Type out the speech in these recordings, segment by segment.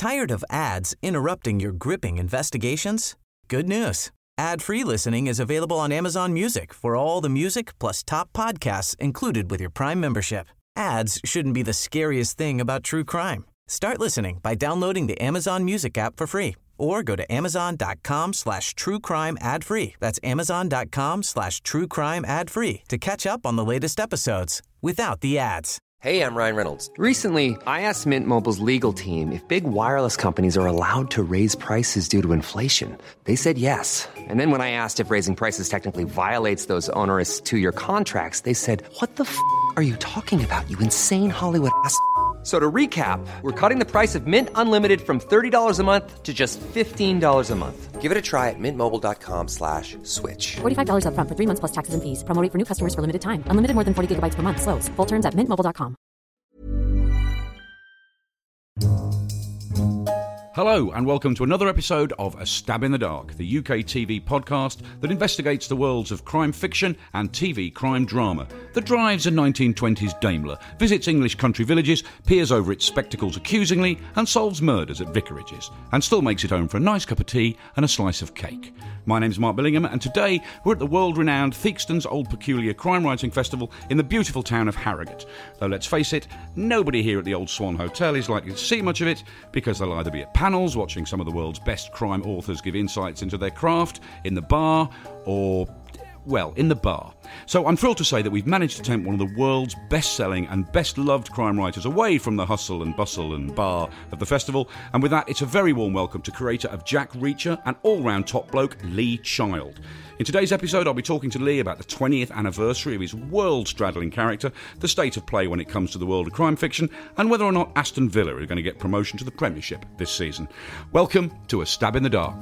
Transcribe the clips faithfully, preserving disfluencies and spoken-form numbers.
Tired of ads interrupting your gripping investigations? Good news. Ad-free listening is available on Amazon Music for all the music plus top podcasts included with your Prime membership. Ads shouldn't be the scariest thing about true crime. Start listening by downloading the Amazon Music app for free or go to amazon.com slash true crime ad free. That's amazon.com slash true crime ad free to catch up on the latest episodes without the ads. Hey, I'm Ryan Reynolds. Recently, I asked Mint Mobile's legal team if big wireless companies are allowed to raise prices due to inflation. They said yes. And then when I asked if raising prices technically violates those onerous two-year contracts, they said, what the f*** are you talking about, you insane Hollywood ass f- So to recap, we're cutting the price of Mint Unlimited from thirty dollars a month to just fifteen dollars a month. Give it a try at mintmobile.com slash switch. forty-five dollars up front for three months plus taxes and fees. Promo rate for new customers for limited time. Unlimited more than forty gigabytes per month. Slows full terms at mint mobile dot com. Hello and welcome to another episode of A Stab in the Dark, the U K T V podcast that investigates the worlds of crime fiction and T V crime drama, that drives a nineteen twenties Daimler, visits English country villages, peers over its spectacles accusingly and solves murders at vicarages, and still makes it home for a nice cup of tea and a slice of cake. My name's Mark Billingham and today we're at the world-renowned Theakston's Old Peculiar Crime Writing Festival in the beautiful town of Harrogate. Though let's face it, nobody here at the Old Swan Hotel is likely to see much of it because they'll either be at panels watching some of the world's best crime authors give insights into their craft, in the bar, or, well, in the bar. So I'm thrilled to say that we've managed to tempt one of the world's best-selling and best-loved crime writers away from the hustle and bustle and bar of the festival, and with that it's a very warm welcome to curator of Jack Reacher and all-round top bloke Lee Child. In today's episode, I'll be talking to Lee about the twentieth anniversary of his world-straddling character, the state of play when it comes to the world of crime fiction, and whether or not Aston Villa are going to get promotion to the Premiership this season. Welcome to A Stab in the Dark.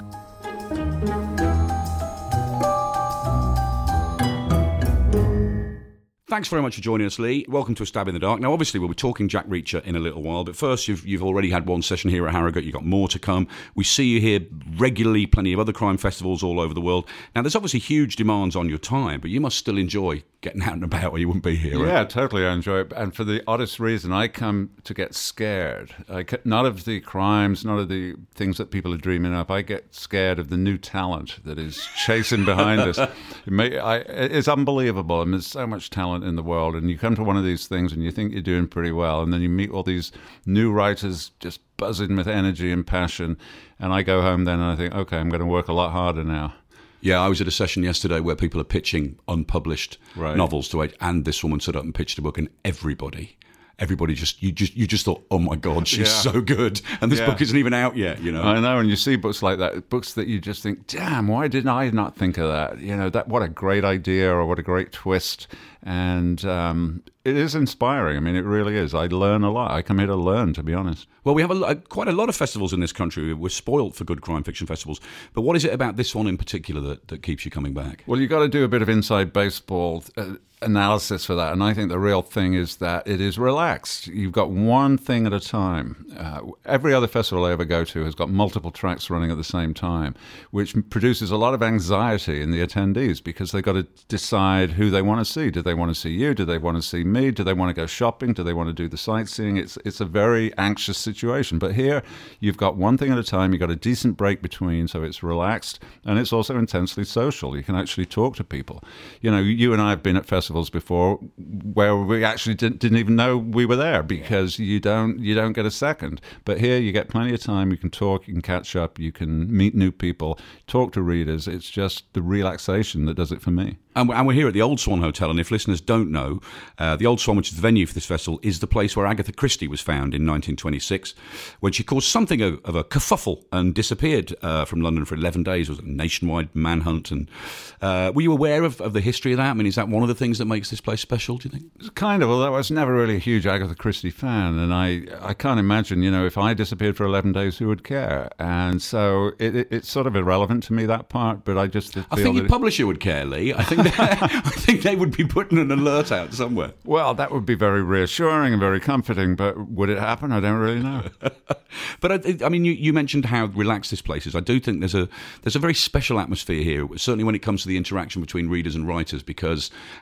Thanks very much for joining us, Lee. Welcome to A Stab in the Dark. Now, obviously, we'll be talking Jack Reacher in a little while, but first, you've, you've already had one session here at Harrogate. You've got more to come. We see you here regularly, plenty of other crime festivals all over the world. Now, there's obviously huge demands on your time, but you must still enjoy getting out and about or you wouldn't be here, right? Yeah, totally. I enjoy it. And for the oddest reason, I come to get scared. I get, not of the crimes, not of the things that people are dreaming up. I get scared of the new talent that is chasing behind us. It may, I, it's unbelievable. I mean, there's so much talent in the world, and you come to one of these things and you think you're doing pretty well, and then you meet all these new writers just buzzing with energy and passion, and I go home then and I think, okay, I'm going to work a lot harder now. Yeah, I was at a session yesterday where people are pitching unpublished right. novels to wait, and this woman stood up and pitched a book, and everybody, everybody just you just you just thought, oh my God, she's yeah. so good, and this yeah. book isn't even out yet. You know, I know, and you see books like that, books that you just think, damn, why didn't I not think of that? You know, that what a great idea or what a great twist. And um, it is inspiring. I mean, it really is. I learn a lot. I come here to learn, to be honest. Well, we have a, a, quite a lot of festivals in this country. We're spoilt for good crime fiction festivals. But what is it about this one in particular that, that keeps you coming back? Well, you've got to do a bit of inside baseball uh, analysis for that. And I think the real thing is that it is relaxed. You've got one thing at a time. Uh, every other festival I ever go to has got multiple tracks running at the same time, which produces a lot of anxiety in the attendees because they've got to decide who they want to see. Do they want to see you? Do they want to see me? Do they want to go shopping? Do they want to do the sightseeing? It's it's a very anxious situation. But here, you've got one thing at a time. You've got a decent break between, so it's relaxed, and it's also intensely social. You can actually talk to people. You know, you and I have been at festivals before where we actually didn't, didn't even know we were there because you don't you don't get a second. But here, you get plenty of time. You can talk. You can catch up. You can meet new people. Talk to readers. It's just the relaxation that does it for me. And we're here at the Old Swan Hotel, and if listeners don't know, uh, the Old Swan, which is the venue for this festival, is the place where Agatha Christie was found in nineteen twenty-six, when she caused something of, of a kerfuffle and disappeared uh, from London for eleven days. It was a nationwide manhunt. And uh, were you aware of, of the history of that? I mean, is that one of the things that makes this place special, do you think? Kind of, although I was never really a huge Agatha Christie fan, and I, I can't imagine, you know, if I disappeared for eleven days, who would care? And so it, it, it's sort of irrelevant to me, that part, but I just feel I think your that publisher would care, Lee. I think I think they would be putting an alert out somewhere. Well, that would be very reassuring and very comforting, but would it happen? I don't really know. But I, I mean, you, you mentioned how relaxed this place is. I do think there's a there's a very special atmosphere here, certainly when it comes to the interaction between readers and writers, because at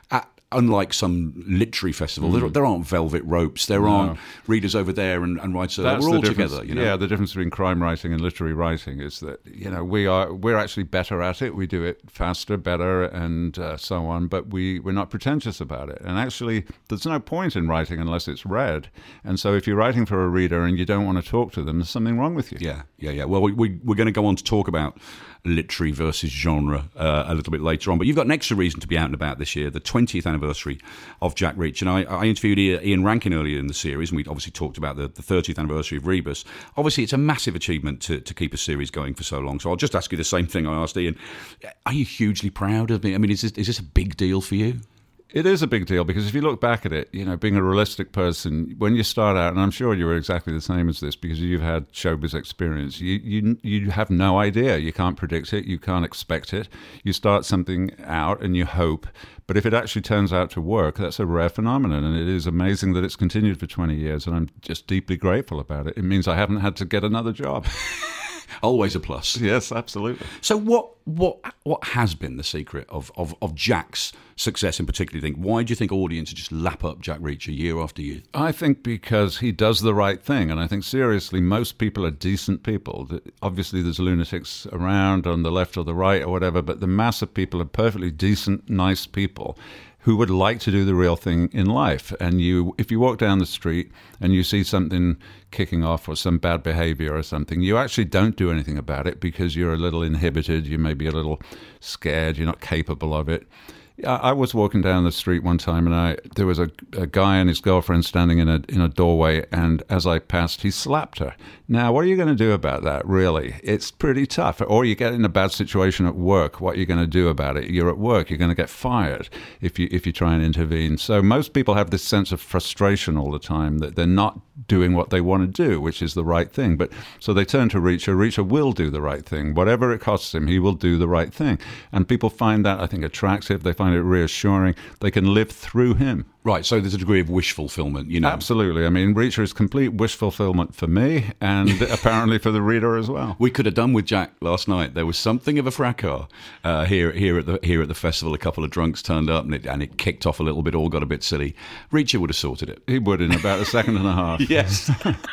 unlike some literary festival, mm. there, there aren't velvet ropes. There no. aren't readers over there and, and writers over there. We're all together. You know? Yeah, the difference between crime writing and literary writing is that, you know, we are we're actually better at it. We do it faster, better, and uh, so on. But we we're not pretentious about it. And actually, there's no point in writing unless it's read. And so, if you're writing for a reader and you don't want to talk to them, there's something wrong with you. Yeah, yeah, yeah. Well, we, we we're going to go on to talk about literary versus genre uh, a little bit later on. But you've got an extra reason to be out and about this year, the twentieth anniversary of Jack Reacher. And I, I interviewed Ian Rankin earlier in the series, and we obviously talked about the, the thirtieth anniversary of Rebus. Obviously, it's a massive achievement to, to keep a series going for so long. So I'll just ask you the same thing I asked Ian. Are you hugely proud of me? I mean, is this, is this a big deal for you? It is a big deal because if you look back at it, you know, being a realistic person, when you start out, and I'm sure you were exactly the same as this because you've had showbiz experience, you you you have no idea. You can't predict it. You can't expect it. You start something out and you hope. But if it actually turns out to work, that's a rare phenomenon. And it is amazing that it's continued for twenty years. And I'm just deeply grateful about it. It means I haven't had to get another job. Always a plus. Yes, absolutely. So what what what has been the secret of, of, of Jack's success in particular, you think? Why do you think audiences just lap up Jack Reacher year after year? I think because he does the right thing. And I think, seriously, most people are decent people. Obviously, there's lunatics around on the left or the right or whatever, but the mass of people are perfectly decent, nice people who would like to do the real thing in life. And you, if you walk down the street and you see something kicking off or some bad behavior or something, you actually don't do anything about it because you're a little inhibited, you may be a little scared, you're not capable of it. I was walking down the street one time, and I there was a, a guy and his girlfriend standing in a in a doorway, and as I passed, he slapped her. Now, what are you going to do about that, really? It's pretty tough. Or you get in a bad situation at work, what are you going to do about it? You're at work, you're going to get fired if you if you try and intervene. So most people have this sense of frustration all the time, that they're not doing what they want to do, which is the right thing. But so they turn to Reacher. Reacher will do the right thing. Whatever it costs him, he will do the right thing. And people find that, I think, attractive. They find it reassuring. They can live through him. Right, so there's a degree of wish fulfillment, you know. Absolutely. I mean, Reacher is complete wish fulfillment for me and apparently for the reader as well. We could have done with Jack last night. There was something of a fracas uh, here here at the here at the festival. A couple of drunks turned up and it, and it kicked off a little bit, all got a bit silly. Reacher would have sorted it. He would in about a second and a half. Yes.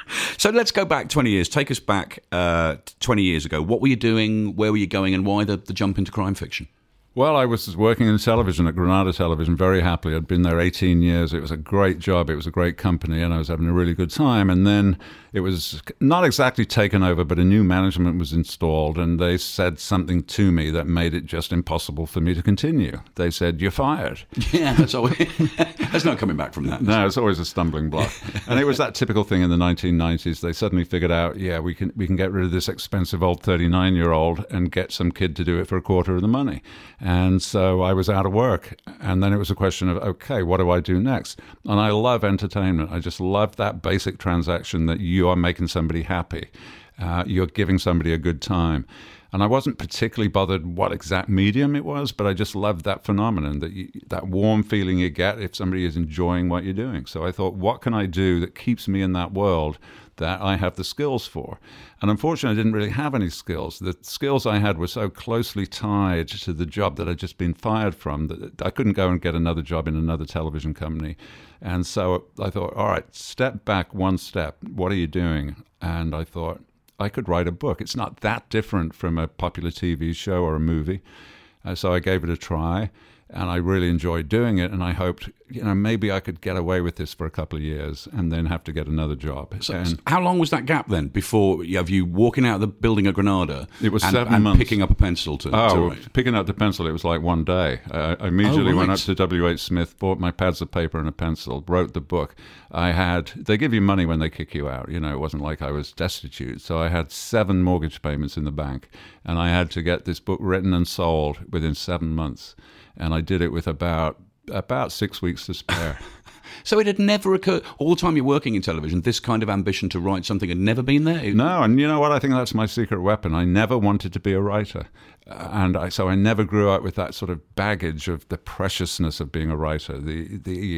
So let's go back twenty years. Take us back uh, twenty years ago. What were you doing? Where were you going? And why the, the jump into crime fiction? Well, I was working in television at Granada Television very happily. I'd been there eighteen years. It was a great job. It was a great company, and I was having a really good time. And then it was not exactly taken over, but a new management was installed, and they said something to me that made it just impossible for me to continue. They said, "You're fired." Yeah, that's always, that's not coming back from that. No, it's always a stumbling block. And it was that typical thing in the nineteen nineties. They suddenly figured out, yeah, we can we can get rid of this expensive old thirty-nine-year-old and get some kid to do it for a quarter of the money. And so I was out of work. And then it was a question of, okay, what do I do next? And I love entertainment. I just love that basic transaction that you are making somebody happy. Uh, you're giving somebody a good time. And I wasn't particularly bothered what exact medium it was, but I just loved that phenomenon, that you, that warm feeling you get if somebody is enjoying what you're doing. So I thought, what can I do that keeps me in that world that I have the skills for? And unfortunately, I didn't really have any skills. The skills I had were so closely tied to the job that I'd just been fired from that I couldn't go and get another job in another television company. And so I thought, all right, step back one step. What are you doing? And I thought, I could write a book. It's not that different from a popular T V show or a movie. Uh, so I gave it a try, and I really enjoyed doing it. And I hoped, you know, maybe I could get away with this for a couple of years and then have to get another job. So, and how long was that gap then before you have you walking out of the building at Granada? It was and, seven and months. Picking up a pencil to, oh, to write? Picking up the pencil, it was like one day. Uh, I immediately oh, right. went up to W H Smith, bought my pads of paper and a pencil, wrote the book. I had, they give you money when they kick you out. You know, it wasn't like I was destitute. So I had seven mortgage payments in the bank, and I had to get this book written and sold within seven months. And I did it with about about six weeks to spare. So it had never occurred, all the time you're working in television, this kind of ambition to write something had never been there? It, no, and you know what? I think that's my secret weapon. I never wanted to be a writer. Uh, and I, so I never grew up with that sort of baggage of the preciousness of being a writer, the the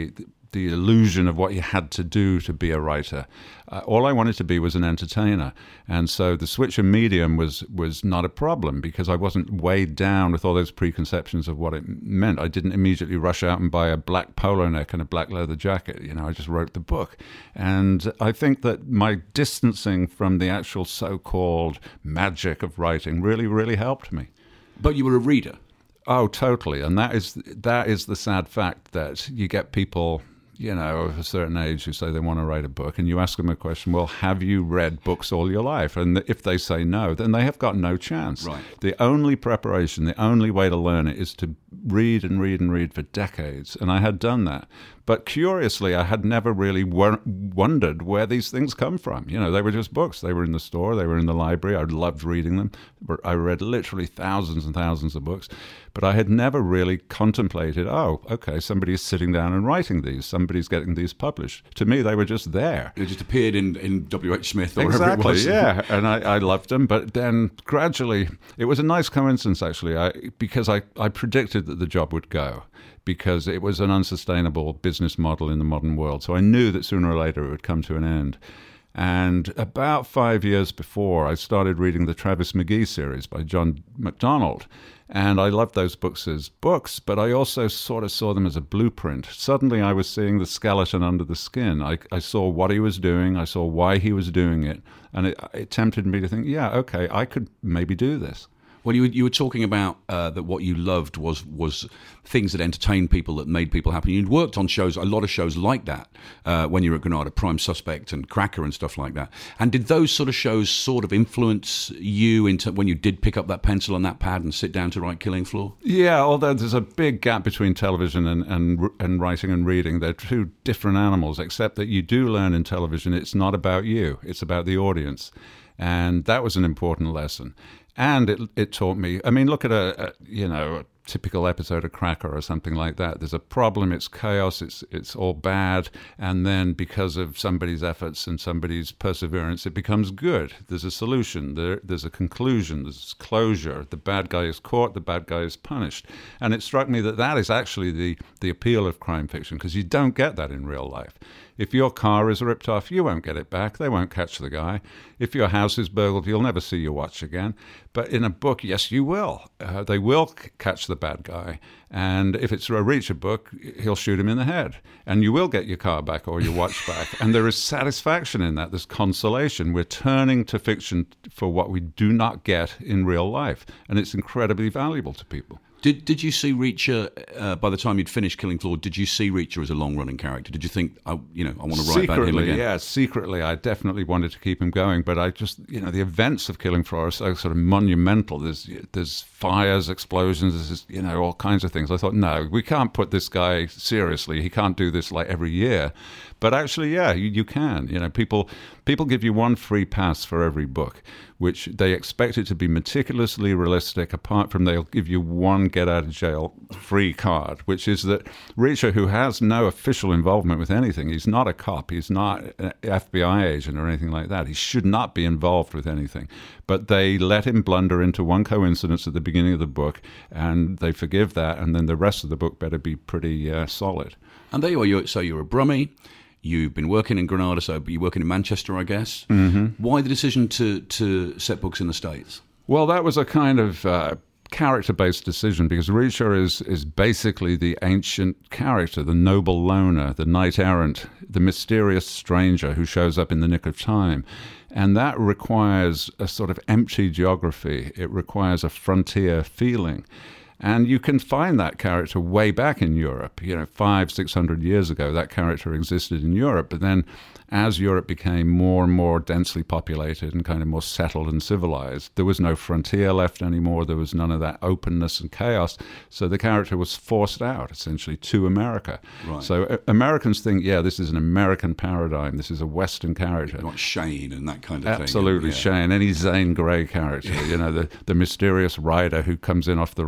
the illusion of what you had to do to be a writer. Uh, all I wanted to be was an entertainer. And so the switch of medium was was not a problem because I wasn't weighed down with all those preconceptions of what it meant. I didn't immediately rush out and buy a black polo neck and a black leather jacket. You know, I just wrote the book. And I think that my distancing from the actual so-called magic of writing really, really helped me. But you were a reader. Oh, totally. And that is that is the sad fact that you get people, you know, of a certain age who say they want to write a book, and you ask them a question, well, have you read books all your life? And if they say no, then they have got no chance. Right. The only preparation, the only way to learn it is to read and read and read for decades. And I had done that. But curiously, I had never really wor- wondered where these things come from. You know, they were just books. They were in the store. They were in the library. I loved reading them. I read literally thousands and thousands of books. But I had never really contemplated, oh, okay, somebody is sitting down and writing these. Somebody's getting these published. To me, they were just there. They just appeared in, in W H Smith or exactly, wherever it was. Yeah, and I, I loved them. But then gradually, it was a nice coincidence, actually, I, because I, I predicted that the job would go, because it was an unsustainable business model in the modern world. So I knew that sooner or later it would come to an end. And about five years before, I started reading the Travis McGee series by John MacDonald. And I loved those books as books, but I also sort of saw them as a blueprint. Suddenly I was seeing the skeleton under the skin. I, I saw what he was doing. I saw why he was doing it. And it, it tempted me to think, yeah, okay, I could maybe do this. Well, you, you were talking about uh, that what you loved was was things that entertained people, that made people happy. You'd worked on shows, a lot of shows like that, uh, when you were at Granada, Prime Suspect and Cracker and stuff like that. And did those sort of shows sort of influence you into when you did pick up that pencil and that pad and sit down to write Killing Floor? Yeah, although there's a big gap between television and, and, and writing and reading. They're two different animals, except that you do learn in television it's not about you, it's about the audience. And that was an important lesson. And it it taught me, I mean, look at a, a you know, a typical episode of Cracker or something like that. There's a problem, it's chaos, it's it's all bad, and then because of somebody's efforts and somebody's perseverance, it becomes good. There's a solution, there, there's a conclusion, there's closure. The bad guy is caught, the bad guy is punished. And it struck me that that is actually the, the appeal of crime fiction, because you don't get that in real life. If your car is ripped off, you won't get it back. They won't catch the guy. If your house is burgled, you'll never see your watch again. But in a book, yes, you will. Uh, they will c- catch the bad guy. And if it's a Reacher book, he'll shoot him in the head. And you will get your car back or your watch back. And there is satisfaction in that. There's consolation. We're turning to fiction for what we do not get in real life. And it's incredibly valuable to people. Did did you see Reacher, uh, by the time you'd finished Killing Floor, did you see Reacher as a long-running character? Did you think, oh, you know, I want to write about him again? Yeah, secretly, I definitely wanted to keep him going, but I just, you know, the events of Killing Floor are so sort of monumental. There's there's fires, explosions, there's, you know, all kinds of things. I thought, no, we can't put this guy seriously. He can't do this like every year. But actually, yeah, you, you can. You know, people people give you one free pass for every book, which they expect it to be meticulously realistic, apart from they'll give you one get-out-of-jail-free card, which is that Reacher, who has no official involvement with anything, he's not a cop, he's not an F B I agent or anything like that. He should not be involved with anything. But they let him blunder into one coincidence at the beginning of the book, and they forgive that, and then the rest of the book better be pretty uh, solid. And there you are. You're, so you're a Brummie. You've been working in Granada, so you're working in Manchester, I guess. Mm-hmm. Why the decision to, to set books in the States? Well, that was a kind of uh, character-based decision, because Reacher is, is basically the ancient character, the noble loner, the knight-errant, the mysterious stranger who shows up in the nick of time. And that requires a sort of empty geography. It requires a frontier feeling. And you can find that character way back in Europe. You know, five, six hundred years ago, that character existed in Europe. But then as Europe became more and more densely populated and kind of more settled and civilized, there was no frontier left anymore. There was none of that openness and chaos. So the character was forced out, essentially, to America. Right. So uh, Americans think, yeah, this is an American paradigm. This is a Western character. Like Shane and that kind of Absolutely, thing. Absolutely, yeah. Shane. Any Zane Grey character, you know, the, the mysterious rider who comes in off the range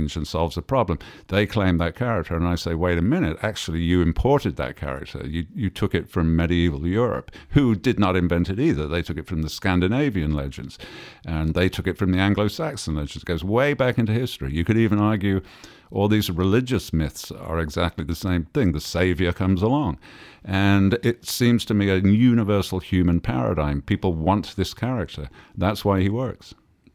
and solves a problem. They claim that character, and I say, wait a minute, actually you imported that character. You you took it from medieval Europe, who did not invent it either. They took it from the Scandinavian legends, and they took it from the Anglo-Saxon legends. It goes way back into history. You could even argue all these religious myths are exactly the same thing. The savior comes along. And it seems to me a universal human paradigm. People want this character. That's why he works.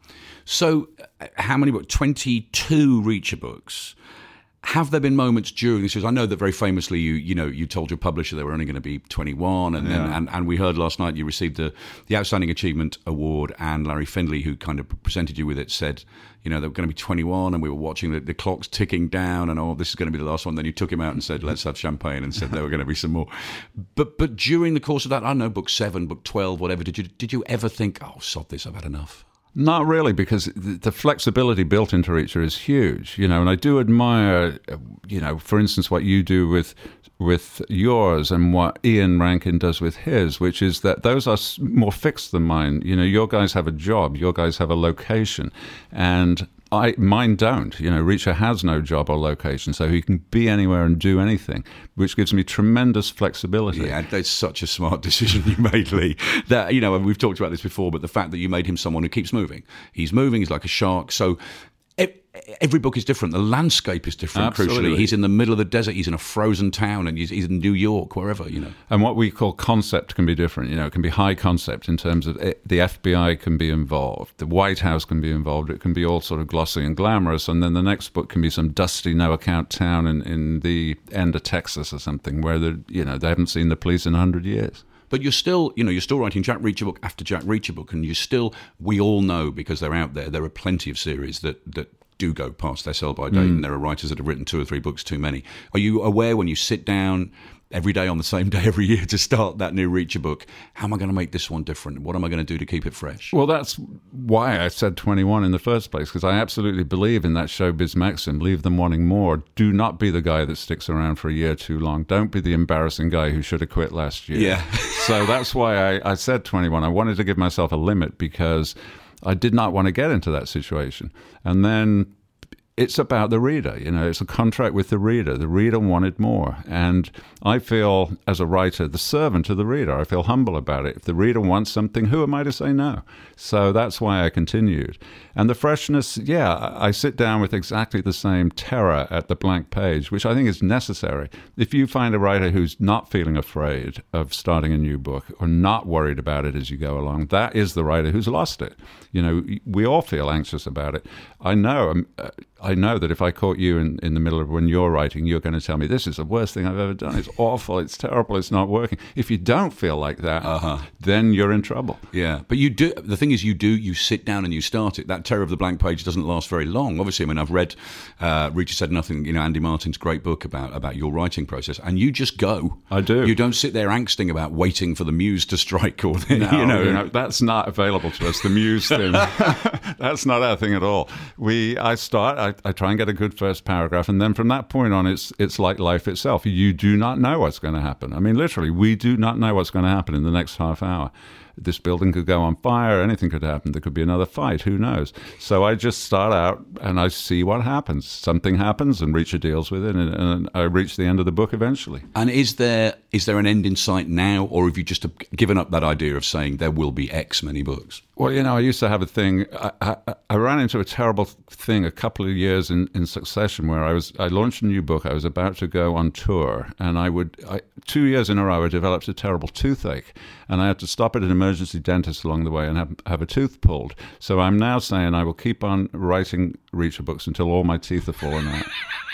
So how many books? twenty-two Reacher books. Have there been moments during this? I know that very famously you you know you told your publisher they were only going to be twenty-one, and yeah. then and, and we heard last night you received the the Outstanding Achievement Award, and Larry Findlay, who kind of presented you with it, said you know they were going to be twenty-one, and we were watching the, the clocks ticking down, and oh, this is going to be the last one. Then you took him out and said, let's have champagne, and said there were going to be some more. But but during the course of that, I don't know, book seven, book twelve, whatever, did you did you ever think, oh, sod this, I've had enough? Not really, because the flexibility built into Reacher is huge, you know, and I do admire, you know, for instance, what you do with with yours and what Ian Rankin does with his, which is that those are more fixed than mine. You know, your guys have a job, your guys have a location, and I mine don't. You know, Reacher has no job or location, so he can be anywhere and do anything, which gives me tremendous flexibility. Yeah, that's such a smart decision you made, Lee. That, you know, and we've talked about this before, but the fact that you made him someone who keeps moving. He's moving, he's like a shark, so every book is different. The landscape is different, Absolutely. crucially. He's in the middle of the desert, he's in a frozen town, and he's, he's in New York, wherever, you know. And what we call concept can be different. You know, it can be high concept in terms of it, the F B I can be involved, the White House can be involved, it can be all sort of glossy and glamorous, and then the next book can be some dusty, no-account town in, in the end of Texas or something where, the, you know, they haven't seen the police in a hundred years. But you're still, you know, you're still writing Jack Reacher book after Jack Reacher book, and you still, we all know, because they're out there, there are plenty of series that, that do go past their sell-by date, mm. and there are writers that have written two or three books too many. Are you aware when you sit down every day on the same day every year to start that new Reacher book, how am I going to make this one different? What am I going to do to keep it fresh? Well, that's why I said twenty-one in the first place, because I absolutely believe in that showbiz maxim, leave them wanting more. Do not be the guy that sticks around for a year too long. Don't be the embarrassing guy who should have quit last year. Yeah. So that's why I, I said twenty-one. I wanted to give myself a limit because I did not want to get into that situation. And then it's about the reader, you know, it's a contract with the reader. The reader wanted more. And I feel, as a writer, the servant of the reader. I feel humble about it. If the reader wants something, who am I to say no? So that's why I continued. And the freshness, yeah, I sit down with exactly the same terror at the blank page, which I think is necessary. If you find a writer who's not feeling afraid of starting a new book or not worried about it as you go along, that is the writer who's lost it. You know, we all feel anxious about it. I know, um, uh, I know that if I caught you in, in the middle of when you're writing, you're going to tell me, this is the worst thing I've ever done. It's awful. It's terrible. It's not working. If you don't feel like that, uh-huh. then you're in trouble. Yeah. But you do. The thing is, you do, you sit down and you start it. That terror of the blank page doesn't last very long. Obviously, I mean, I've read uh, Reacher Said Nothing, you know, Andy Martin's great book about, about your writing process, and you just go. I do. You don't sit there angsting about waiting for the muse to strike or, the, no, you know. You know, that's not available to us, the muse thing. That's not our thing at all. We, I start, I, I try and get a good first paragraph, and then from that point on, it's it's like life itself. You do not know what's going to happen. I mean, literally, we do not know what's going to happen in the next half hour. This building could go on fire, anything could happen. There could be another fight, who knows? So I just start out and I see what happens. Something happens and Reacher deals with it, and, and I reach the end of the book eventually. And is there is there an end in sight now, or have you just given up that idea of saying there will be X many books? Well, you know, I used to have a thing. I, I, I ran into a terrible thing a couple of years in, in succession where I was I launched a new book. I was about to go on tour, and I would I, two years in a row I developed a terrible toothache, and I had to stop at an emergency dentist along the way and have, have a tooth pulled. So I'm now saying I will keep on writing Reacher books until all my teeth are falling out.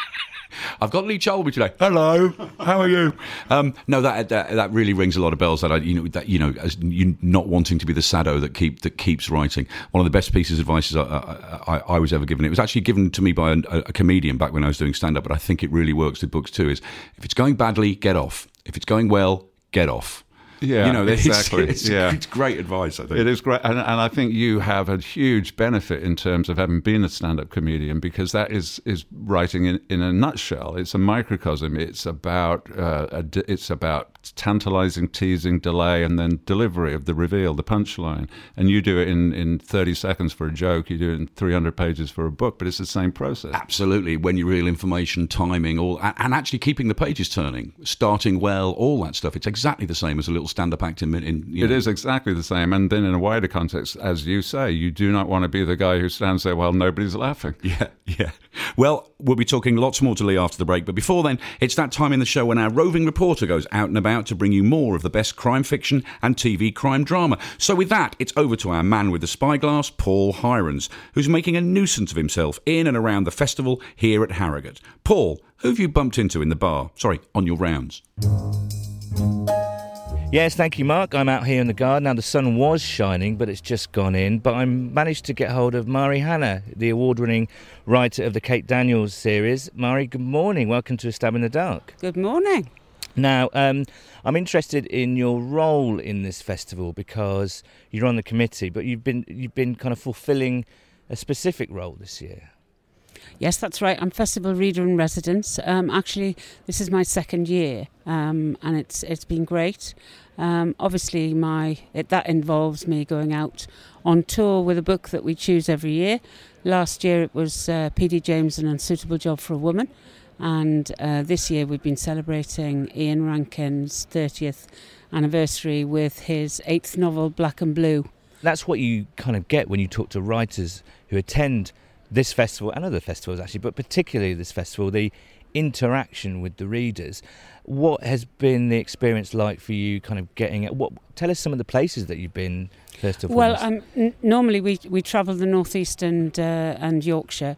I've got Lee Chalby today. Hello, how are you? Um, no, that, that that really rings a lot of bells. That I, you know, that you know, as you not wanting to be the sado that keep that keeps writing. One of the best pieces of advice I, I, I was ever given. It was actually given to me by a, a comedian back when I was doing stand up, but I think it really works with books too. Is if it's going badly, get off. If it's going well, get off. Yeah, you know, exactly. It's, it's, yeah. it's great advice, I think. It is great. And, and I think you have a huge benefit in terms of having been a stand-up comedian, because that is, is writing in, in a nutshell. It's a microcosm. It's about uh, a, it's about tantalizing, teasing, delay, and then delivery of the reveal, the punchline. And you do it in, in thirty seconds for a joke, you do it in three hundred pages for a book, but it's the same process. Absolutely. When you reveal information, timing, all, and actually keeping the pages turning, starting well, all that stuff. It's exactly the same as a little stand-up act in, in you know. It is exactly the same. And then in a wider context, as you say, you do not want to be the guy who stands there while nobody's laughing. Yeah, yeah. Well, we'll be talking lots more to Lee after the break, but before then, it's that time in the show when our roving reporter goes out and about to bring you more of the best crime fiction and T V crime drama. So with that, it's over to our man with the spyglass, Paul Hirons, who's making a nuisance of himself in and around the festival here at Harrogate. Paul, who have you bumped into in the bar? Sorry, on your rounds. Yes, thank you, Mark. I'm out here in the garden. Now, the sun was shining, but it's just gone in. But I managed to get hold of Mari Hanna, the award-winning writer of the Kate Daniels series. Mari, good morning. Welcome to A Stab in the Dark. Good morning. Now, um, I'm interested in your role in this festival because you're on the committee, but you've been you've been kind of fulfilling a specific role this year. Yes, that's right. I'm festival reader in residence. Um, actually, this is my second year, um, and it's it's been great. Um, obviously, my it, that involves me going out on tour with a book that we choose every year. Last year it was uh, P D James, An Unsuitable Job for a Woman, and uh, this year we've been celebrating Ian Rankin's thirtieth anniversary with his eighth novel, Black and Blue. That's what you kind of get when you talk to writers who attend this festival and other festivals actually, but particularly this festival, the interaction with the readers. What has been the experience like for you kind of getting it? What, tell us some of the places that you've been first of all. Well, um, n- normally we, we travel the North East and, uh, and Yorkshire,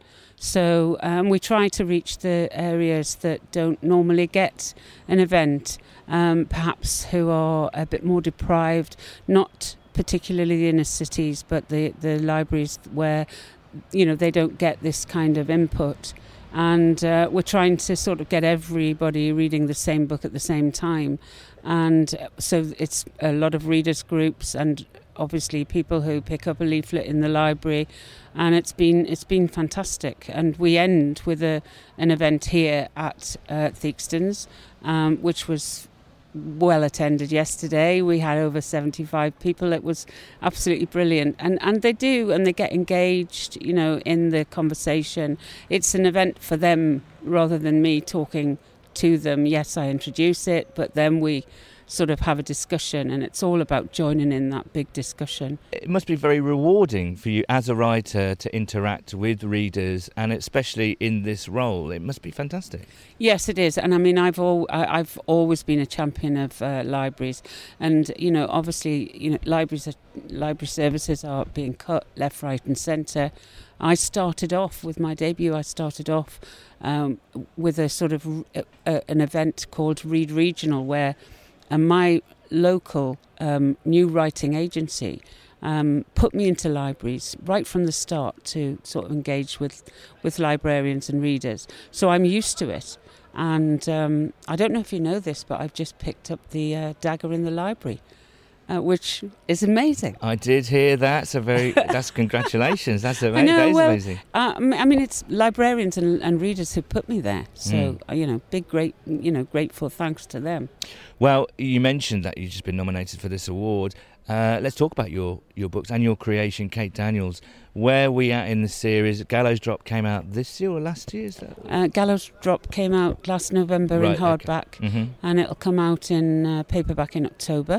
so um, we try to reach the areas that don't normally get an event, um, perhaps who are a bit more deprived, not particularly the inner cities, but the, the libraries where you know, they don't get this kind of input. And uh, we're trying to sort of get everybody reading the same book at the same time. And so it's a lot of readers groups and obviously people who pick up a leaflet in the library. And it's been it's been fantastic. And we end with a an event here at uh, Theakston's, um, which was well attended yesterday. We had over seventy-five people. It was absolutely brilliant, and and they do and they get engaged, you know, in the conversation. It's an event for them rather than me talking to them. Yes, I introduce it, but then we sort of have a discussion, and it's all about joining in that big discussion. It must be very rewarding for you as a writer to interact with readers, and especially in this role. It must be fantastic. Yes, it is. And I mean, I've all I've always been a champion of uh, libraries, and you know, obviously, you know, libraries are, library services are being cut left, right, and centre. I started off with my debut. I started off um, with a sort of uh, uh, an event called Read Regional, where and my local um, new writing agency um, put me into libraries right from the start to sort of engage with, with librarians and readers. So I'm used to it. And um, I don't know if you know this, but I've just picked up the uh, Dagger in the Library, uh, which is amazing. I did hear that. So very. That's congratulations. That's amazing. I know, that is well, amazing. Uh, I mean, it's librarians and, and readers who put me there. So Mm. uh, you know, big, great, you know, grateful thanks to them. Well, you mentioned that you've just been nominated for this award. Uh, let's talk about your, your books and your creation, Kate Daniels. Where are we at in the series? Gallows Drop came out this year or last year? Is that? Uh, Gallows Drop came out last November Right, in hardback, okay. Mhm. and it'll come out in uh, paperback in October.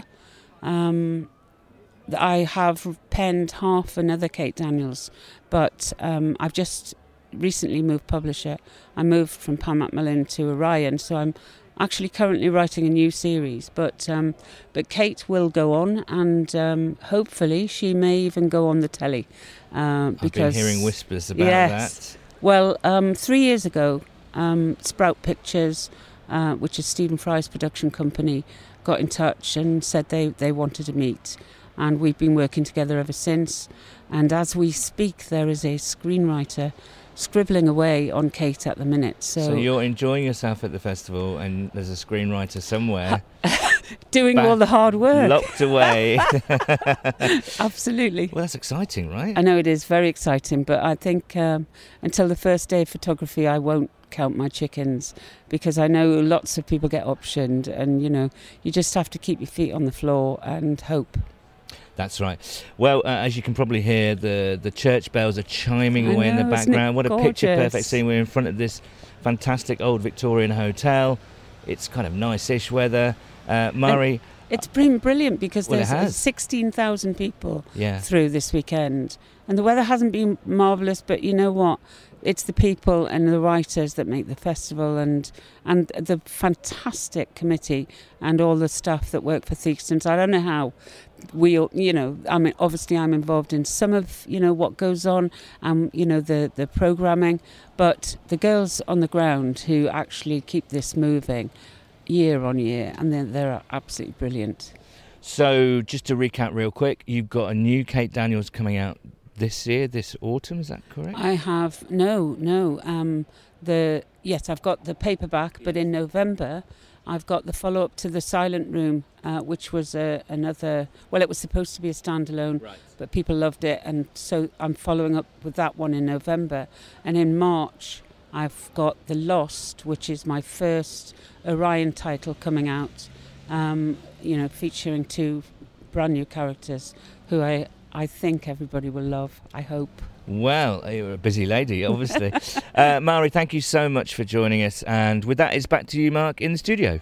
Um, I have penned half another Kate Daniels, but um, I've just recently moved publisher. I moved from Pam Macmillan to Orion, so I'm actually currently writing a new series. But um, but Kate will go on, and um, hopefully she may even go on the telly. Uh, because I've been hearing whispers about yes, that. Well, um, three years ago, um, Sprout Pictures, uh, which is Stephen Fry's production company, got in touch and said they, they wanted to meet. and we've been working together ever since. And as we speak, there is a screenwriter scribbling away on Kate at the minute. So, so you're enjoying yourself at the festival, and there's a screenwriter somewhere doing all the hard work, locked away. Absolutely. Well, that's exciting, right? I know it is very exciting, but I think um, until the first day of photography, I won't count my chickens, because I know lots of people get optioned, and you know, you just have to keep your feet on the floor and hope. That's right. Well, uh, as you can probably hear, the, the church bells are chiming I away know, in the background. What a gorgeous? picture-perfect scene. We're in front of this fantastic old Victorian hotel. It's kind of nice-ish weather. Uh, Murray... It's been brilliant, because well, there's sixteen thousand people yeah. through this weekend. And the weather hasn't been marvellous, but you know what? It's the people and the writers that make the festival, and and the fantastic committee and all the staff that work for Theakston's. I don't know how we, you know, I mean, obviously I'm involved in some of, you know, what goes on, um, you know, the, the programming, but the girls on the ground who actually keep this moving year on year, and they're, they're absolutely brilliant. So just to recap real quick, you've got a new Kate Daniels coming out this year, this autumn, is that correct? I have, no, no. Um, the yes, I've got the paperback, but in November I've got the follow-up to The Silent Room, uh, which was uh, another, well, it was supposed to be a standalone, right. but people loved it, and so I'm following up with that one in November. And in March I've got The Lost, which is my first Orion title coming out, um, you know, featuring two brand new characters who I I think everybody will love, I hope. Well, you're a busy lady, obviously. uh, Mari, thank you so much for joining us. And with that, it's back to you, Mark, in the studio.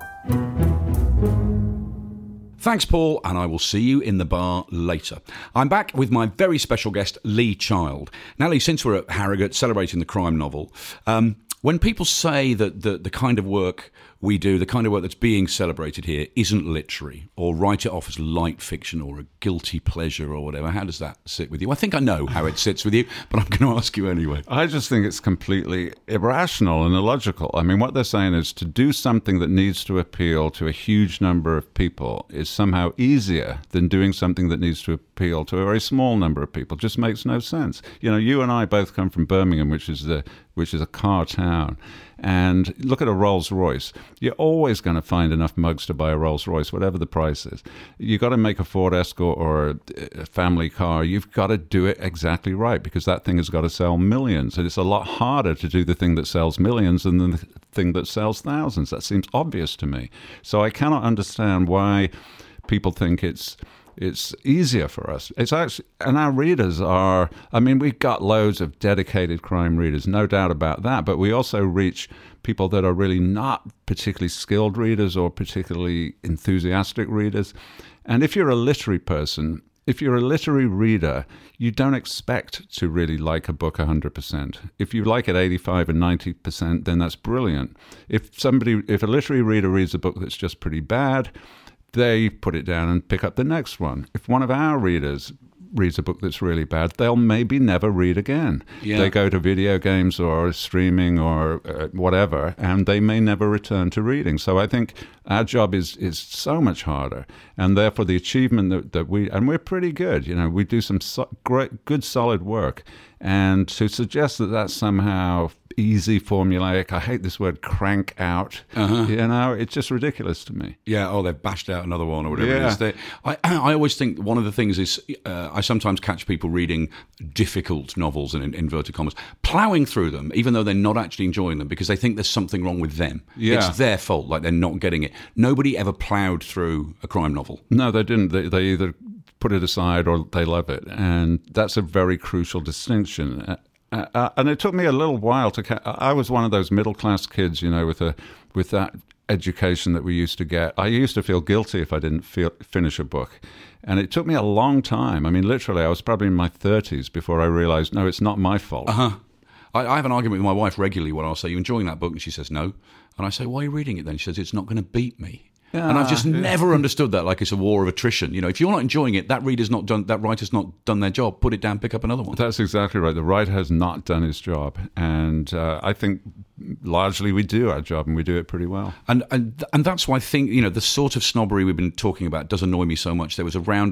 Thanks, Paul, and I will see you in the bar later. I'm back with my very special guest, Lee Child. Now, Lee, since we're at Harrogate celebrating the crime novel, um, when people say that the, the kind of work we do, the kind of work that's being celebrated here, isn't literary, or write it off as light fiction or a guilty pleasure or whatever, how does that sit with you? I think I know how it sits with you, but I'm going to ask you anyway. I just think it's completely irrational and illogical. I mean, what they're saying is to do something that needs to appeal to a huge number of people is somehow easier than doing something that needs to appeal to a very small number of people. It just makes no sense. You know, you and I both come from Birmingham, which is the which is a car town. And look at a Rolls-Royce. You're always going to find enough mugs to buy a Rolls-Royce, whatever the price is. You've got to make a Ford Escort or a family car. You've got to do it exactly right, because that thing has got to sell millions. And it's a lot harder to do the thing that sells millions than the thing that sells thousands. That seems obvious to me. So I cannot understand why people think it's it's easier for us. It's actually, and our readers are, I mean, we've got loads of dedicated crime readers, no doubt about that, but we also reach people that are really not particularly skilled readers or particularly enthusiastic readers. And if you're a literary person, if you're a literary reader, you don't expect to really like a book one hundred percent. If you like it eighty-five and ninety percent, then that's brilliant. If somebody, if a literary reader reads a book that's just pretty bad, they put it down and pick up the next one. If one of our readers reads a book that's really bad, they'll maybe never read again. Yeah. They go to video games or streaming or uh, whatever, and they may never return to reading. So I think our job is is so much harder, and therefore the achievement that, that we, and we're pretty good, you know, we do some so, great, good, solid work, and to suggest that that's somehow easy, formulaic, I hate this word, crank out, uh-huh. you know, it's just ridiculous to me. Yeah, oh, they've bashed out another one or whatever yeah. it is. They, I, I always think one of the things is, uh, I sometimes catch people reading difficult novels, in, in inverted commas, ploughing through them, even though they're not actually enjoying them, because they think there's something wrong with them. Yeah. It's their fault, like they're not getting it. Nobody ever ploughed through a crime novel. No, they didn't. They, they either put it aside or they love it, and that's a very crucial distinction. Uh, Uh, and it took me a little while to. Ca- I was one of those middle-class kids, you know, with a with that education that we used to get. I used to feel guilty if I didn't feel, finish a book, and it took me a long time. I mean, literally, I was probably in my thirties before I realized, no, it's not my fault. Uh huh. I, I have an argument with my wife regularly when I'll say, "You enjoying that book?" and she says, "No," and I say, "Why are you reading it then?" She says, "It's not going to beat me." Yeah, and I've just yeah. never understood that. Like it's a war of attrition. You know, if you're not enjoying it, that reader's not done. That writer's not done their job. Put it down. Pick up another one. That's exactly right. The writer has not done his job, and uh, I think largely we do our job, and we do it pretty well. And and and that's why I think, you know, the sort of snobbery we've been talking about does annoy me so much. There was a roundup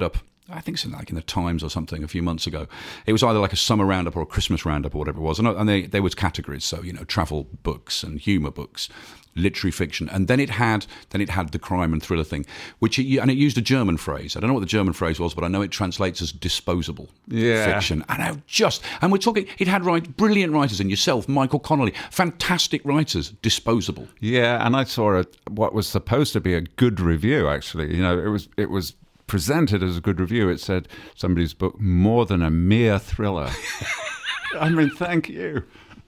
I think something like in the Times or something a few months ago. It was either like a summer roundup or a Christmas roundup or whatever it was. And, and they, there was categories, so, you know, travel books and humour books, literary fiction. And then it had then it had the crime and thriller thing, which it, and it used a German phrase. I don't know what the German phrase was, but I know it translates as disposable yeah. fiction. And I just, and we're talking, it had right, brilliant writers in yourself, Michael Connolly, fantastic writers, disposable. Yeah, and I saw a, what was supposed to be a good review, actually. You know, it was it was... presented as a good review. It said somebody's book more than a mere thriller. I mean, thank you.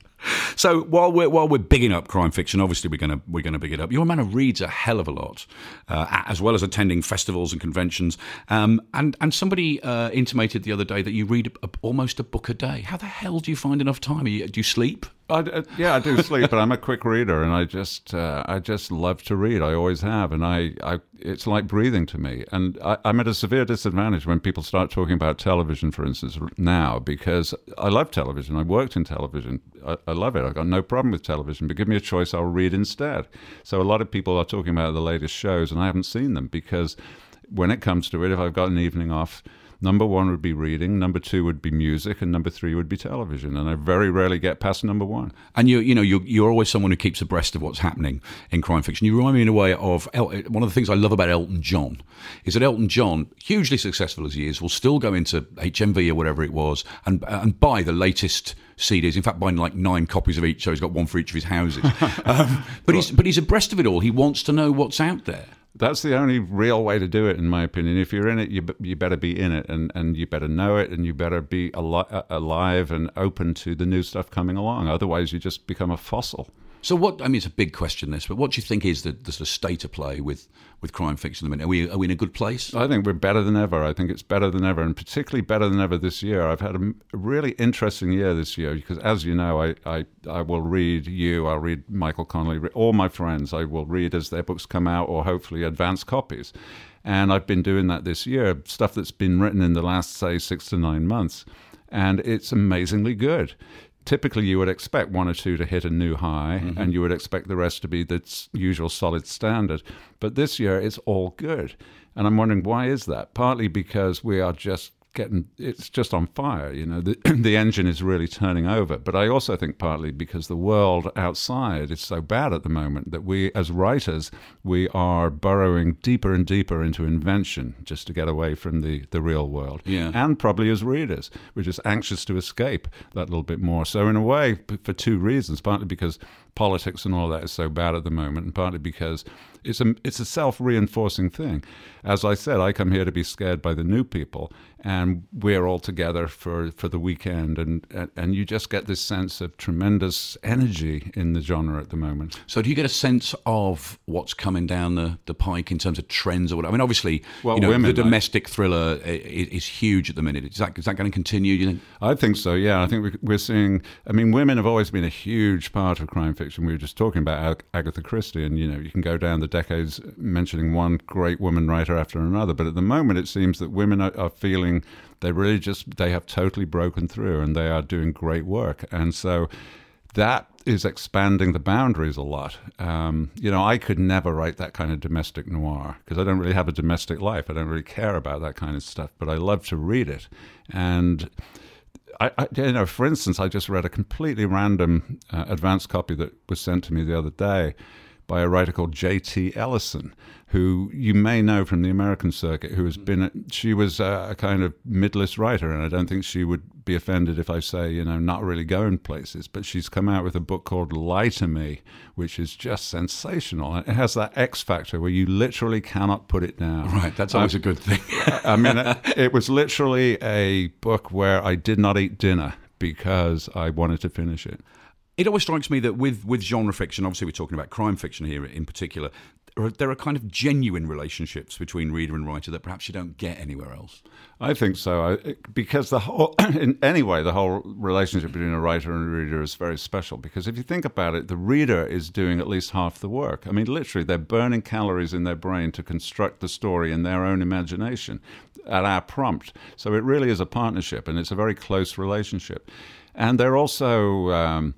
So while we're while we're bigging up crime fiction, obviously we're gonna we're gonna big it up. You're a man who reads a hell of a lot, uh, as well as attending festivals and conventions. Um, and and somebody uh, intimated the other day that you read a, almost a book a day. How the hell do you find enough time? You, do you sleep? I, uh, yeah, I do sleep, but I'm a quick reader, and I just uh, I just love to read. I always have, and I, I it's like breathing to me. And I, I'm at a severe disadvantage when people start talking about television, for instance, now, because I love television. I worked in television. I, I love it. I've got no problem with television, but give me a choice, I'll read instead. So a lot of people are talking about the latest shows, and I haven't seen them, because when it comes to it, if I've got an evening off, number one would be reading, number two would be music, and number three would be television. And I very rarely get past number one. And you, you know, you're, you're always someone who keeps abreast of what's happening in crime fiction. You remind me in a way of El- one of the things I love about Elton John is that Elton John, hugely successful as he is, will still go into H M V or whatever it was and and buy the latest C Ds. In fact, buying like nine copies of each, so he's got one for each of his houses. um, but he's but he's abreast of it all. He wants to know what's out there. That's the only real way to do it, in my opinion. If you're in it, you you better be in it, and, and you better know it, and you better be al- alive and open to the new stuff coming along. Otherwise, you just become a fossil. So what, I mean, it's a big question, this, but what do you think is the, the sort of state of play with, with crime fiction at the minute? Are we, are we in a good place? I think we're better than ever. I think it's better than ever, and particularly better than ever this year. I've had a really interesting year this year because, as you know, I, I, I will read you, I'll read Michael Connolly, all my friends, I will read as their books come out, or hopefully advance copies. And I've been doing that this year, stuff that's been written in the last, say, six to nine months. And it's amazingly good. Typically, you would expect one or two to hit a new high, mm-hmm. and you would expect the rest to be the usual solid standard. But this year, it's all good. And I'm wondering, why is that? Partly because we are just getting, it's just on fire, you know, the, the engine is really turning over. But I also think partly because the world outside is so bad at the moment that we, as writers, we are burrowing deeper and deeper into invention just to get away from the, the real world. Yeah. And probably as readers, we're just anxious to escape that little bit more. So in a way, for two reasons, partly because politics and all that is so bad at the moment, and partly because it's a, it's a self-reinforcing thing. As I said, I come here to be scared by the new people, and we're all together for, for the weekend, and, and and you just get this sense of tremendous energy in the genre at the moment. So do you get a sense of what's coming down the, the pike in terms of trends or whatever? I mean, obviously, well, you know, women, the domestic thriller is, is huge at the minute. Is that, is that going to continue, do you think? I think so, yeah. I think we're seeing, I mean, women have always been a huge part of crime fiction. We were just talking about Ag- Agatha Christie, and, you know, you can go down the decades mentioning one great woman writer after another, but at the moment it seems that women are, are feeling they really just, they have totally broken through, and they are doing great work. And so that is expanding the boundaries a lot. Um, you know, I could never write that kind of domestic noir because I don't really have a domestic life. I don't really care about that kind of stuff, but I love to read it. And I, I, you know, for instance, I just read a completely random uh, advance copy that was sent to me the other day by a writer called J T Ellison, who you may know from the American circuit, who has been, a, she was a, a kind of midlist writer, and I don't think she would be offended if I say, you know, not really going places, but she's come out with a book called Lie to Me, which is just sensational. It has that X factor where you literally cannot put it down. Right, that's always I, a good thing. I mean, it, it was literally a book where I did not eat dinner because I wanted to finish it. It always strikes me that with, with genre fiction, obviously we're talking about crime fiction here in particular, there are, there are kind of genuine relationships between reader and writer that perhaps you don't get anywhere else. I think so, I, because the whole, in any way, the whole relationship between a writer and a reader is very special. Because if you think about it, the reader is doing at least half the work. I mean, literally, they're burning calories in their brain to construct the story in their own imagination at our prompt. So it really is a partnership, and it's a very close relationship. And they're also... Um,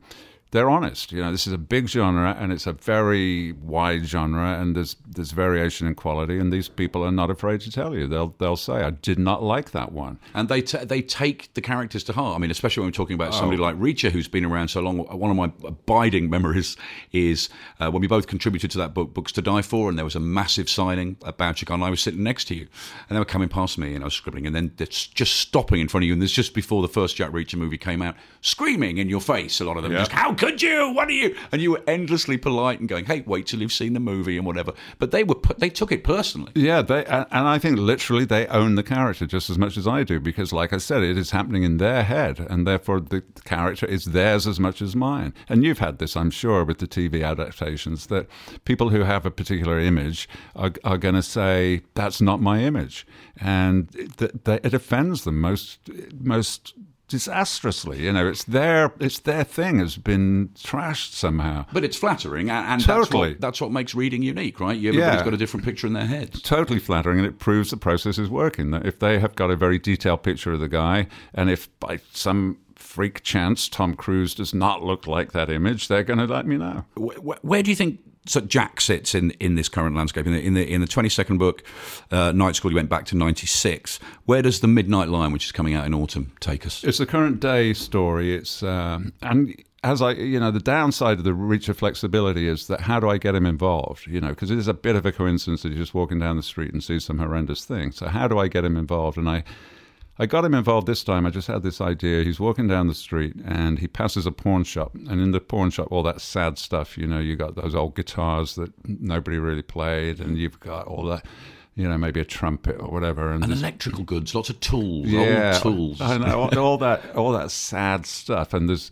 they're honest. You know, this is a big genre, and it's a very wide genre, and there's there's variation in quality, and these people are not afraid to tell you. They'll they'll say, I did not like that one. And they t- they take the characters to heart. I mean, especially when we're talking about somebody Oh. like Reacher, who's been around so long. One of my abiding memories is uh, when we both contributed to that book, Books to Die For, and there was a massive signing about you, and I was sitting next to you, and they were coming past me, and I was scribbling, and then it's just stopping in front of you, and this just before the first Jack Reacher movie came out, screaming in your face, a lot of them, Yeah. just, how could you? What are you? And you were endlessly polite and going, hey, wait till you've seen the movie and whatever. But they were they took it personally. Yeah, they and and I think literally they own the character just as much as I do, because, like I said, it is happening in their head, and therefore the character is theirs as much as mine. And you've had this, I'm sure, with the T V adaptations, that people who have a particular image are, are going to say, that's not my image. And it, that- it offends them most most disastrously. You know, it's their it's their thing has been trashed somehow. But it's flattering, and, and Totally. that's, what, that's what makes reading unique, right? Everybody's Yeah. got a different picture in their heads. Totally flattering, and it proves the process is working. That if they have got a very detailed picture of the guy, and if by some freak chance Tom Cruise does not look like that image, they're going to let me know. Where, where do you think so Jack sits in, in this current landscape? In the in the in the twenty-second book, uh, Night School, you went back to ninety-six. Where does The Midnight Lion, which is coming out in autumn, take us? It's a current day story. It's um, and as I, you know, the downside of the Reacher flexibility is that how do I get him involved? You know, because it is a bit of a coincidence that he's just walking down the street and sees some horrendous thing. So how do I get him involved? And I. I got him involved this time. I just had this idea. He's walking down the street and he passes a pawn shop. And in the pawn shop, all that sad stuff, you know, you got those old guitars that nobody really played, and you've got all that, you know, maybe a trumpet or whatever. And, And there's- electrical goods, lots of tools, yeah, old tools. I know, all, all that all that sad stuff. And there's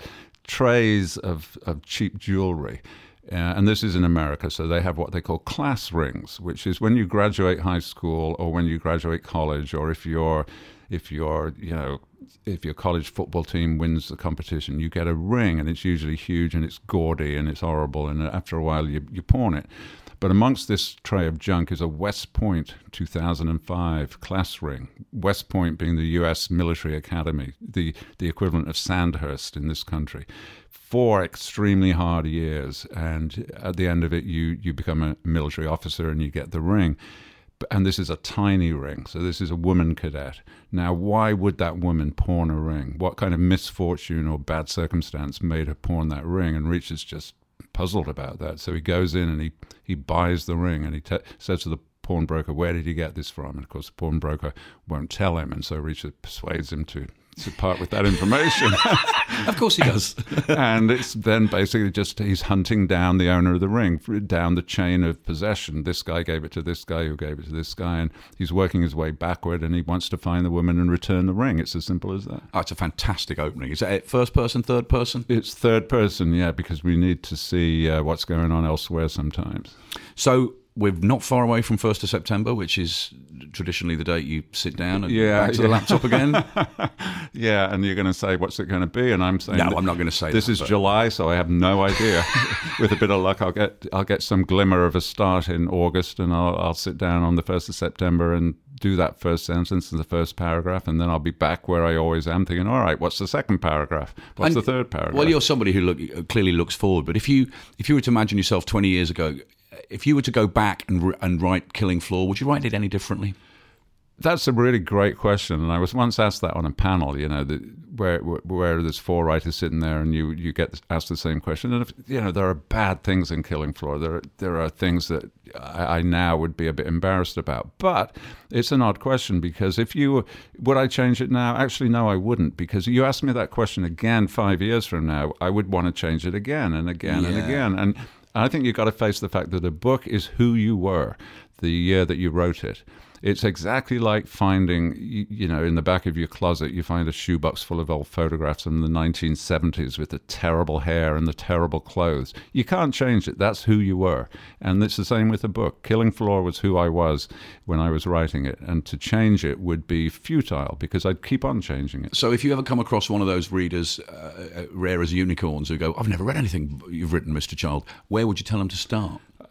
trays of, of cheap jewelry. Uh, and this is in America, so they have what they call class rings, which is when you graduate high school or when you graduate college, or if you're, if you're, you know, if your college football team wins the competition, you get a ring, and it's usually huge and it's gaudy and it's horrible, and after a while you you pawn it. But amongst this tray of junk is a West Point two thousand five class ring. West Point being the U S military academy, the the equivalent of Sandhurst in this country. Four extremely hard years, and at the end of it, you you become a military officer and you get the ring. And this is a tiny ring, so this is a woman cadet. Now, why would that woman pawn a ring? What kind of misfortune or bad circumstance made her pawn that ring? And Reach is just puzzled about that. So he goes in and he, he buys the ring, and he te- says to the pawnbroker, where did he get this from? And of course, the pawnbroker won't tell him, and so Reach persuades him to, to part with that information. Of course he does. And it's then basically just he's hunting down the owner of the ring, down the chain of possession. This guy gave it to this guy, who gave it to this guy, and he's working his way backward, and he wants to find the woman and return the ring. It's as simple as that. Oh, it's a fantastic opening. Is that first person, third person? It's third person, yeah, because we need to see uh, what's going on elsewhere sometimes. So we're not far away from first of September, which is traditionally the date you sit down and Yeah, back to yeah. the laptop again. Yeah, and you're going to say, what's it going to be? And I'm saying, No, that I'm not going to say this that, is but- July, so I have no idea. With a bit of luck, I'll get I'll get some glimmer of a start in August, and I'll I'll sit down on the first of September and do that first sentence and the first paragraph, and then I'll be back where I always am, thinking, all right, what's the second paragraph? What's And- the third paragraph? Well, you're somebody who look, clearly looks forward, but if you if you were to imagine yourself twenty years ago, if you were to go back and re- and write Killing Floor, would you write it any differently? That's a really great question, and I was once asked that on a panel. You know, the, where where there's four writers sitting there, and you you get asked the same question. And if, you know, there are bad things in Killing Floor. There are, there are things that I, I now would be a bit embarrassed about. But it's an odd question, because if you would I change it now? Actually, no, I wouldn't, because you ask me that question again five years from now, I would want to change it again and again and Yeah. again. And I think you've got to face the fact that a book is who you were the year that you wrote it. It's exactly like finding, you, you know, in the back of your closet, you find a shoebox full of old photographs from the nineteen seventies with the terrible hair and the terrible clothes. You can't change it. That's who you were. And it's the same with the book. Killing Floor was who I was when I was writing it. And to change it would be futile, because I'd keep on changing it. So if you ever come across one of those readers, uh, rare as unicorns, who go, I've never read anything you've written, Mister Child, where would you tell them to start?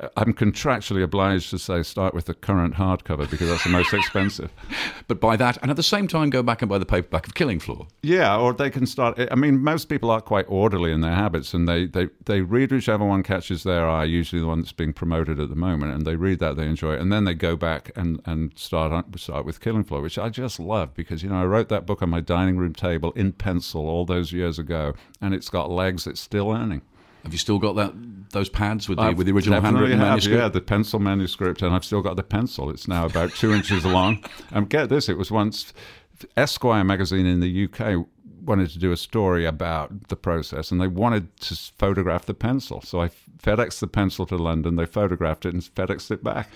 I'm contractually obliged to say start with the current hardcover because that's the most expensive. But buy that, and at the same time go back and buy the paperback of Killing Floor. Yeah, or they can start. I mean, most people are quite orderly in their habits, and they, they, they read whichever one catches their eye, usually the one that's being promoted at the moment, and they read that, they enjoy it, and then they go back and, and start on, start with Killing Floor, which I just love because, you know, I wrote that book on my dining room table in pencil all those years ago, and it's got legs, it's still earning. Have you still got that those pads with the, I've with the original handwritten have, manuscript? Yeah, the pencil manuscript, and I've still got the pencil. It's now about two inches long. And get this, it was once Esquire magazine in the U K wanted to do a story about the process, and they wanted to photograph the pencil. So I FedExed the pencil to London, they photographed it and FedExed it back.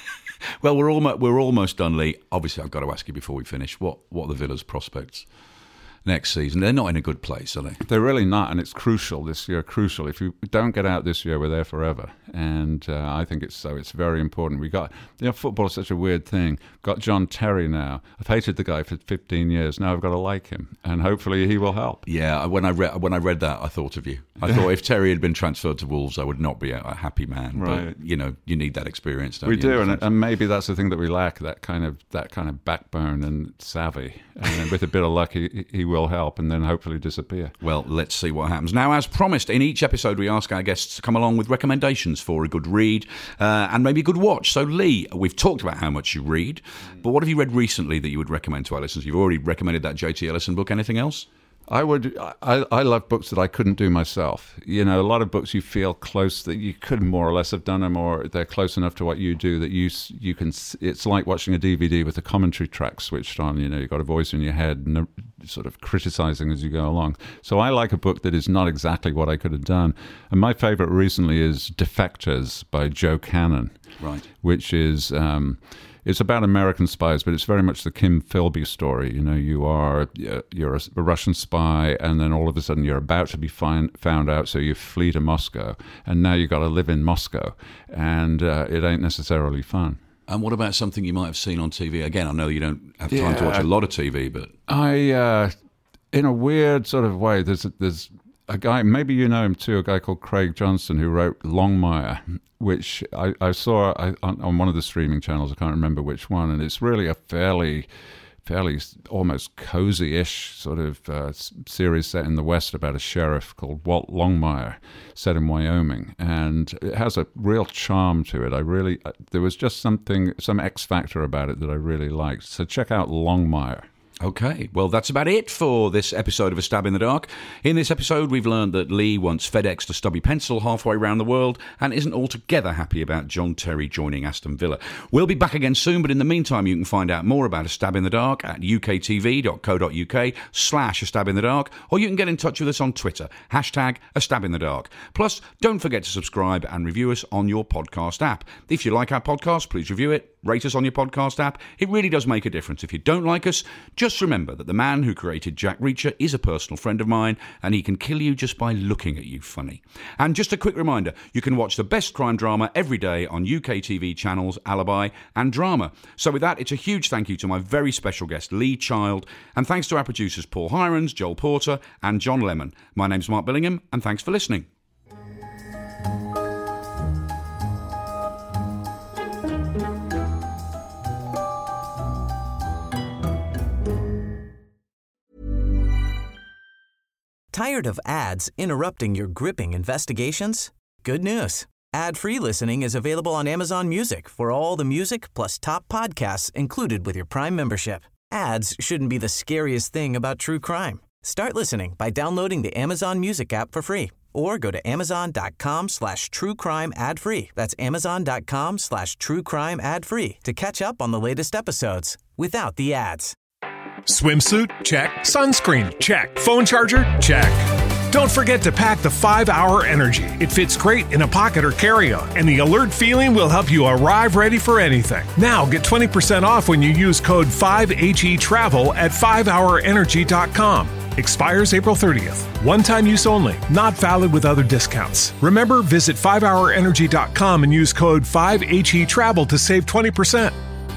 Well, we're almost, we're almost done, Lee. Obviously, I've got to ask you before we finish, what, what are the Villa's prospects next season? They're not in a good place, are they? They're really not, and it's crucial this year, crucial. If you don't get out this year, we're there forever. And uh, I think it's so. It's very important. We got, you know, football is such a weird thing. Got John Terry now. I've hated the guy for fifteen years. Now I've got to like him, and hopefully he will help. Yeah, when I read when I read that, I thought of you. I thought if Terry had been transferred to Wolves, I would not be a, a happy man. Right. But, you know, you need that experience, don't we you? do, and, and maybe that's the thing that we lack, that kind of that kind of backbone and savvy. And then with a bit of luck, he, he will help, and then hopefully disappear. Well, let's see what happens. Now, as promised, in each episode, we ask our guests to come along with recommendations for a good read uh, and maybe a good watch. So, Lee, we've talked about how much you read, but what have you read recently that you would recommend to our listeners? You've already recommended that J T Ellison book. Anything else? I would. I, I love books that I couldn't do myself. You know, a lot of books you feel close that you could more or less have done them, or they're close enough to what you do that you you can. It's like watching a D V D with the commentary track switched on. You know, you've got a voice in your head, and sort of criticizing as you go along. So I like a book that is not exactly what I could have done. And my favorite recently is Defectors by Joe Cannon, right? Which is. Um, It's about American spies, but it's very much the Kim Philby story. You know, you are you're a, a Russian spy, and then all of a sudden you're about to be find, found out, so you flee to Moscow, and now you've got to live in Moscow, and uh, it ain't necessarily fun. And what about something you might have seen on T V? Again, I know you don't have time yeah, to watch a lot of T V, but I, uh, in a weird sort of way, there's there's a guy, maybe you know him too, a guy called Craig Johnston, who wrote Longmire, which I, I saw I, on, on one of the streaming channels. I can't remember which one, and it's really a fairly, fairly almost cozy-ish sort of uh, series set in the West about a sheriff called Walt Longmire, set in Wyoming, and it has a real charm to it. I really, there was just something, some X factor about it that I really liked. So check out Longmire. Okay, well, that's about it for this episode of A Stab in the Dark. In this episode, we've learned that Lee once FedExed a stubby pencil halfway around the world and isn't altogether happy about John Terry joining Aston Villa. We'll be back again soon, but in the meantime, you can find out more about A Stab in the Dark at uktv.co.uk slash A Stab in the Dark, or you can get in touch with us on Twitter, hashtag A Stab in the Dark. Plus, don't forget to subscribe and review us on your podcast app. If you like our podcast, please review it, rate us on your podcast app. It really does make a difference. If you don't like us, just remember that the man who created Jack Reacher is a personal friend of mine, and he can kill you just by looking at you funny. And just a quick reminder, you can watch the best crime drama every day on U K T V channels Alibi and Drama. So with that, it's a huge thank you to my very special guest, Lee Child, and thanks to our producers Paul Hirons, Joel Porter and John Lemon. My name's Mark Billingham, and thanks for listening. Tired of ads interrupting your gripping investigations? Good news. Ad-free listening is available on Amazon Music for all the music plus top podcasts included with your Prime membership. Ads shouldn't be the scariest thing about true crime. Start listening by downloading the Amazon Music app for free or go to amazon.com slash true crime ad free. That's amazon.com slash true crime ad free to catch up on the latest episodes without the ads. Swimsuit? Check. Sunscreen? Check. Phone charger? Check. Don't forget to pack the five hour Energy. It fits great in a pocket or carry-on, and the alert feeling will help you arrive ready for anything. Now get twenty percent off when you use code five H E travel at five hour energy dot com. Expires April thirtieth. One-time use only. Not valid with other discounts. Remember, visit five hour energy dot com and use code five H E travel to save twenty percent.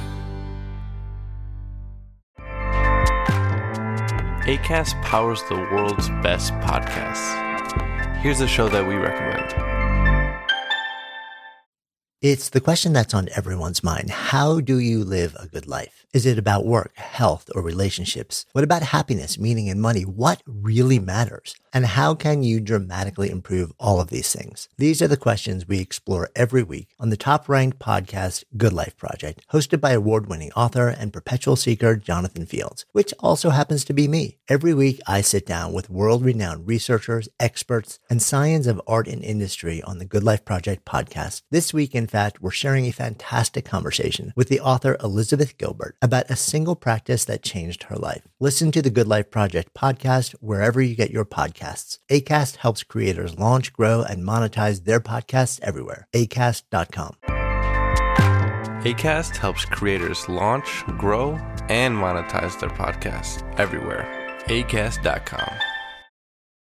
Acast powers the world's best podcasts. Here's a show that we recommend. It's the question that's on everyone's mind. How do you live a good life? Is it about work, health, or relationships? What about happiness, meaning, and money? What really matters? And how can you dramatically improve all of these things? These are the questions we explore every week on the top-ranked podcast, Good Life Project, hosted by award-winning author and perpetual seeker Jonathan Fields, which also happens to be me. Every week, I sit down with world-renowned researchers, experts, and science of art and industry on the Good Life Project podcast. This week, in fact, we're sharing a fantastic conversation with the author Elizabeth Gilbert about a single practice that changed her life. Listen to the Good Life Project podcast wherever you get your podcasts. Acast helps creators launch, grow, and monetize their podcasts everywhere. acast dot com. Acast helps creators launch, grow, and monetize their podcasts everywhere. acast dot com.